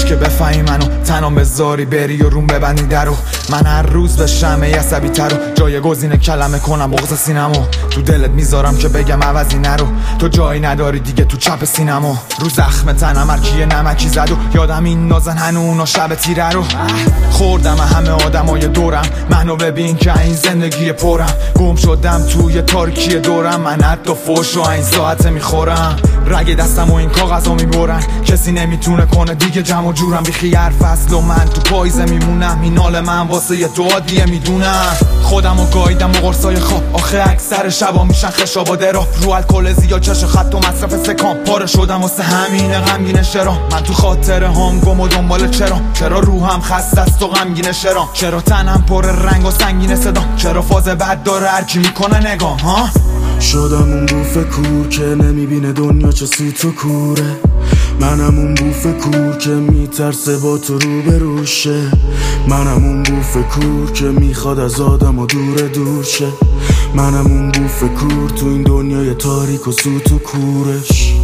نیستش که بفهمی منو تنها بذاری بری و روم ببندی درو. من هر روز به شمه عصبی ترو جایگزین کلمه کنم بغض سینمو. تو دلت میذارم که بگم عوضی نرو، تو جایی نداری دیگه تو چپ سینمو. رو زخم تنم هرکی نمکی زد و یادم این نازن هنونا شب تیره رو. خوردم همه آدمای دورم، منو ببین که این زندگی پرم. گم شدم توی تاریکی دورم، من حتی فوش رو این ساعت میخورم. رگ دستم و این کاغذا میبرن، کسی نمیتونه کنه دیگه جمع و جورم. بیخی هر فصل و من تو پاییزه میمونم، این حال من واسه یه دو عادیه میدونم. خودم و گاییدم و قرصای خواب، آخه اکثر شبا میشن خشاباده را. رو الکل زیاد چش خط و مصرف سکام، پاره شدم واسه همین غمگین شرام. من تو خاطره هام گم و دنبال چرا روحم خسته است و غمگین شرام. چرا تنم پر رنگ و سنگین صدام، چرا فاز بد داره هرکی میکنه نگام ها. شدم اون بوف کور که نمیبینه دنیا چه سوت و کوره. منم اون بوف کور که میترسه با تو روبروشه. منم اون بوف کور که میخواد از آدم و دور شه. منم اون بوف کور تو این دنیای تاریک و سوت و کورش.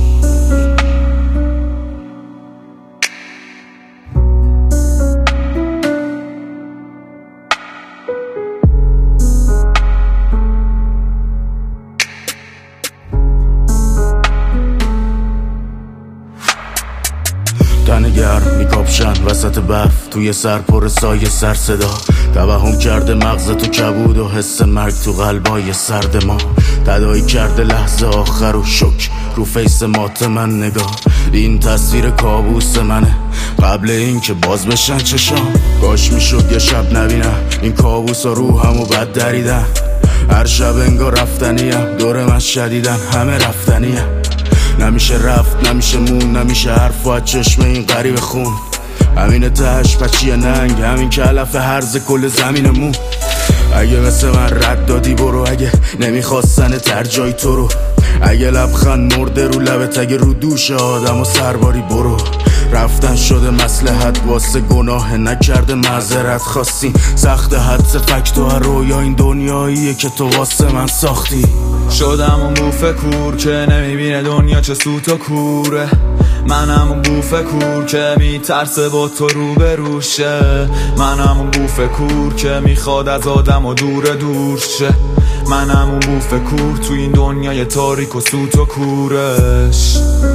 تن گرم میکاپشن وسط برف، توی سر پر سایه سر صدا. توهم کرده مغز تو کبود و حس مرگ تو قلبای سرد ما. تداعی کرده لحظه آخر و شک رو فیس مات من نگاه. این تصویر کابوس منه قبل این که باز بشن چشام. کاش میشد یه شب نبینم این کابوس ها روحمو بد دریدن. هر شب انگار رفتنیم، دور من شدیدن همه رفتنیم. نمیشه رفت نمیشه مون، نمیشه حرف و چشم این غریب خون. همین تهش پچی ننگ، همین که علف هرز کل زمینمون. اگه مثل من رد دادی برو، اگه نمیخواستن تر جای تو رو. اگه لبخند مرده رو لبت، اگه رو دوش آدم و سرباری برو. رفتن شده مصلحت واسه گناه نکرده معذرت خواستین. سخت حدس فکت و رویا این دنیاییه که تو واسه من ساختی. شدم اون بوف کور که نمیبینه دنیا چه سوت و کوره. منم اون بوف کور که میترسه با تو روبروشه. منم اون بوف کور که میخواد از آدم و دور شه. منم اون بوف کور تو این دنیای تاریک و سوت و کورش.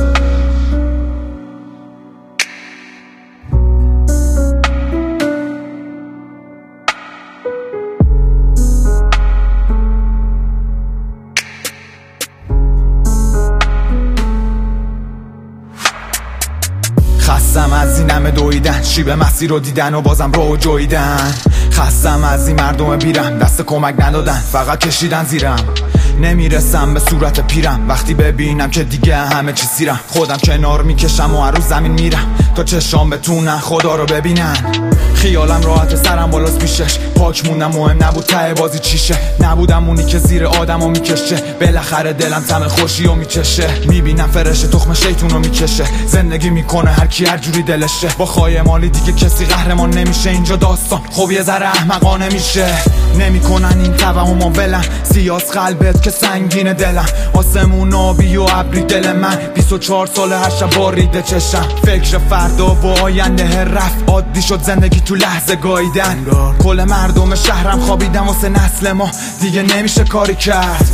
خستم از این همه دویدن، شیب مسیر رو دیدن و بازم رو جویدن. خستم از این مردم بیرم، دست کمک ندادن فقط کشیدن زیرم. نمیرسم به صورت پیرم وقتی ببینم که دیگه همه چی سیرم. خودم کنار میکشم و هر روز زمین میرم تا چشام بتونن خدا رو ببینن. خیالم راحت سرم بالاست پیشش، پاک موندم مهم نبود ته بازی چیشه. نبودم اونی که زیر آدمو میکشه، بالاخره دلم طعم خوشی رو میچشه. میبینم فرشه تخم شیطون رو میکشه، زندگی میکنه هر کی هر جوری دلشه. با خواهی مالی دیگه کسی قهرمان نمیشه، اینجا داستان خب یه ذره احمقانه میشه. نمیکنن این توهمو ولن، سیاس قلبت که سنگین دلم. آسمون آبی و ابری دل من، 24 ساله هر شب باریده چشم. فکر فردا و آینده رفت، عادی شد زندگی تو لحظه گاییدن. کل مردم شهرم خوابیدن واسه نسل ما، دیگه نمیشه کاری کرد.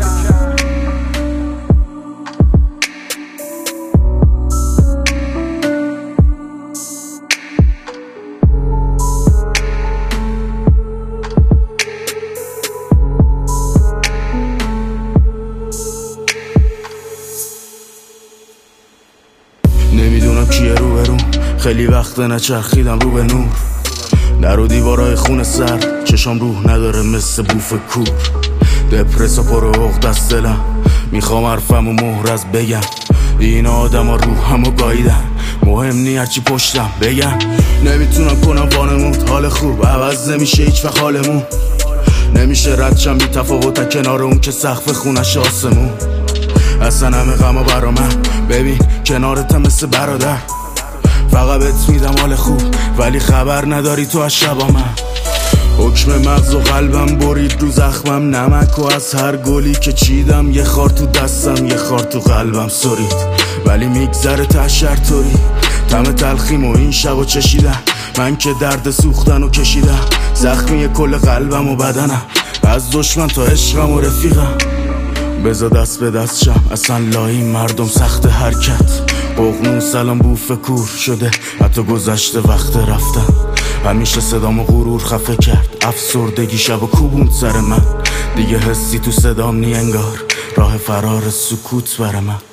نمیدونم کیه روبرون، خیلی وقت نچرخیدم رو به نور. در و دیوارای خون سرد، چشام روح نداره مثل بوف کور. دپرسا پر عقد از دلم، میخوام حرفم و مهر از بگم. این آدم ها روحمو گاییدن، مهم نی هرچی پشتم بگم. نمیتونم کنم وانمود، حال خوب عوض نمیشه هیچ وقت حالمون. نمیشه ردشم بی تفاوت کنار اون که سقف خونش آسمون. اصلا همه غما برا من، ببین کنارتم مثل برادر. فقط بهت میدم حال خوب، ولی خبر نداری تو از شبا من. حکم مغز و قلبم برید رو زخمم، نمک و از هر گلی که چیدم. یه خار تو دستم یه خار تو قلبم سرید، ولی میگذره تشر طوری. طعم تلخیم و این شب و چشیدم، من که درد سوختن و کشیدم، زخمی کل قلبم و بدنم، از دشمن تا عشقم و رفیقم. بزا دست به دست شم، اصلا لایی مردم سخت حرکت، ققنون سلام بوف کور شده، حتی گذشته وقت رفتن. همیشه صدامو غرور خفه کرد، افسردگی شب و کوبوند سر من، دیگه حسی تو صدام نی انگار، راه فرار سکوت بر من.